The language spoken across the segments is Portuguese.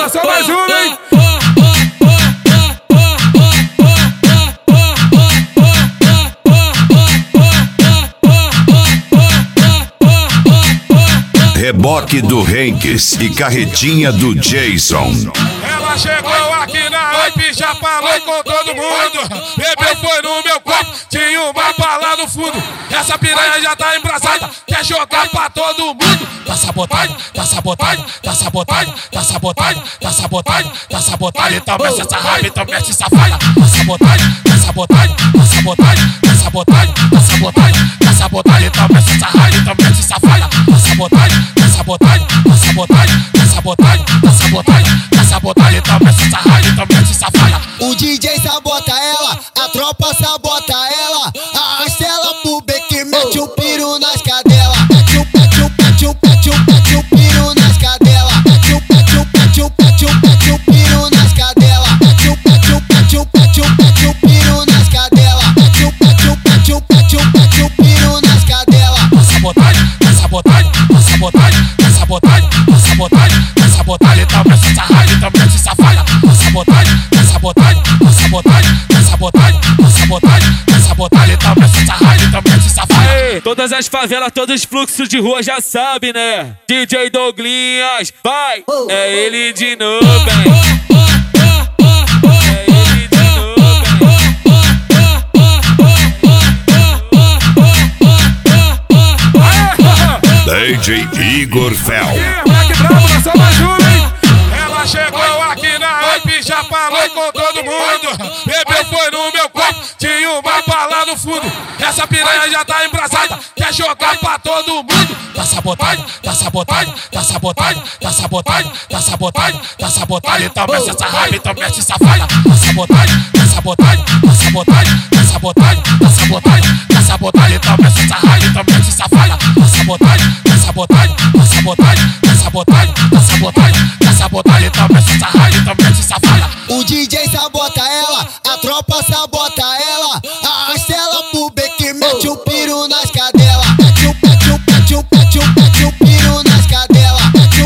brava, só mais uma, hein? Reboque do Henks e carretinha do Jason. Ela chegou aqui na hype, já falou com todo mundo. Bebeu foi no meu copo, tinha uma bala no fundo. Essa piranha já tá embrasada, quer jogar pra todo mundo. Tá sabotagem, tá sabotagem, tá sabotagem, tá sabotagem, tá sabotagem, tá sabotagem. Então mexe essa hype, então mexe essa falha. Tá sabotagem, tá sabotagem, tá sabotagem, tá sabotagem, tá sabotagem, tá sabotagem. Então mexe essa hype, então mexe essa falha. Tá sabotagem, tá sabotagem, tá sabotagem, tá sabotagem, tá sabotagem, tá sabotagem. Então mexe essa hype, então mexe essa falha. O DJ sabota ela, a tropa sabota ela. Arrasta ela pro beco, mete o piro nas cadelas. Mete o piro nas cadelas. Mete o piro nas cadelas. Mete o piro nas cadelas. Mete o piro nas cadelas. Tá sabotagem, tá sabotagem, tá sabotagem, tá sabotagem, tá sabotagem, tá sabotagem. Então mexe essa hype, então mexe essa falha. Tá sabotagem, tá sabotagem, tá sabotagem, tá sabotagem, tá sabotagem, tá sabotagem. Então mexe essa hype, então mexe essa falha. Todas as favelas, todos os fluxos de rua já sabe, né? DJ Douglinhas, vai! É ele de novo, hein? É ele de novo, hein? DJ Igor Fel. Moleque bravo, só mais uma, hein? Ela chegou aqui na hype, já falou com todo mundo. Bebeu foi no meu copo, tinha uma bala no fundo. Essa piranha já tá embrasada, quer jogar pra todo mundo. Tá sabotagem, tá sabotagem, tá sabotagem, tá sabotagem, tá sabotagem, tá sabotagem. Então mexe essa hype, então mexe essa falha. Tá sabotagem, tá sabotagem, tá sabotagem, tá sabotagem, tá sabotagem, tá sabotagem. Então mexe essa hype, então mexe essa falha. Tá sabotagem, tá sabotagem, tá sabotagem, tá sabotagem, tá sabotagem, tá sabotagem. Então mexe essa hype, então mexe essa falha. O DJ sabota ela, a tropa sabota ela. Arrasta ela pro beco, mete o piro nas cadelas. Mete o piro nas cadelas. Mete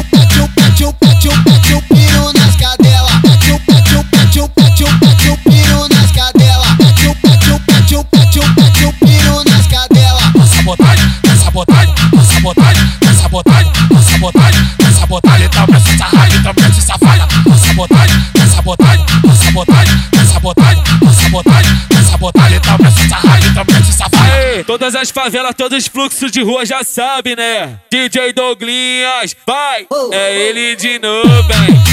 o piro nas cadelas. Mete o piro nas cadelas. Mete o piro nas cadelas. Tá sabotagem, tá sabotagem, tá sabotagem, tá sabotagem, tá sabotagem, tá sabotagem. Então mexe essa hype, então mexe essa falha. Tá sabotagem, tá sabotagem, tá sabotagem, tá sabotagem, tá sabotagem, tá sabotagem. Então mexe essa hype, então mexe essa falha. Todas as favelas, todos os fluxos de rua já sabe, né? DJ Douglinhas, vai! É ele de novo, hein?